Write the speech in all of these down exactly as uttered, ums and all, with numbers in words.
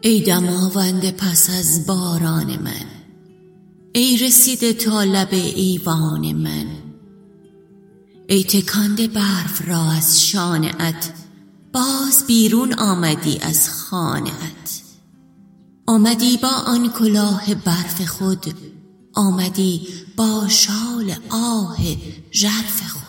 ای دماوند پس از باران من، ای رسیده تا لب ایوان من، ای تکانده برف را از شانه‌ات، باز بیرون آمدی از خانه‌ات. آمدی با آن کلاه برف خود، آمدی با شال آه ژرف خود.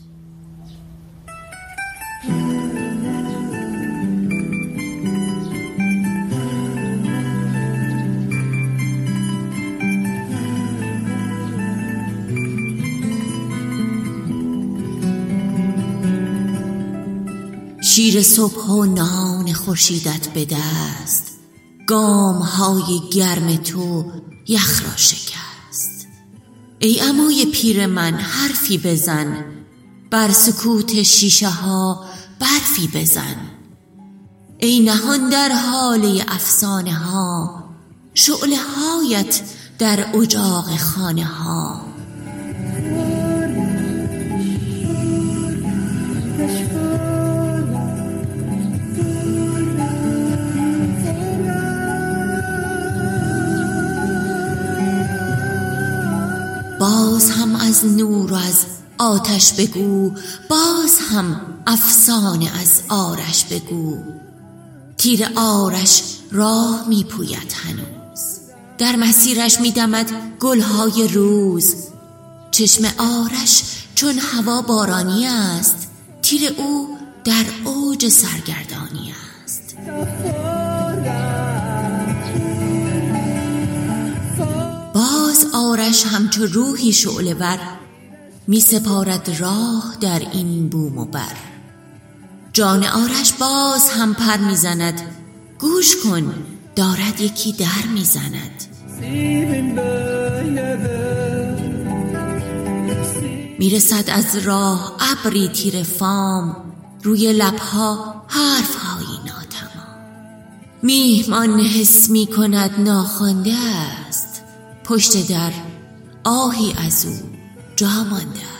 شیر صبح و نان خورشیدت به دست، گام های گرم تو یخ را شکست. ای عموی پیر من حرفی بزن، بر سکوت شیشه ها برفی بزن. ای نهان در حاله افسانه ها، شعله هایت در اجاق خانه ها. باز هم از نور و از آتش بگو، باز هم افسانه از آرش بگو. تیر آرش راه می پوید هنوز، در مسیرش می دمد گلهای روز. چشم آرش چون هوا بارانی است، تیر او در اوج سرگردانی است. باز آرش همچو روحی شعله ور، می سپارد راه در این بوم و بر. جان آرش باز هم پر می زند، گوش کن دارد یکی در می زند. می رسد از راه ابری تیر فام، روی لبها حرف هایی ناتمام. میهمان حس می کند ناخوانده است، پشت در آهی از او جا مانده.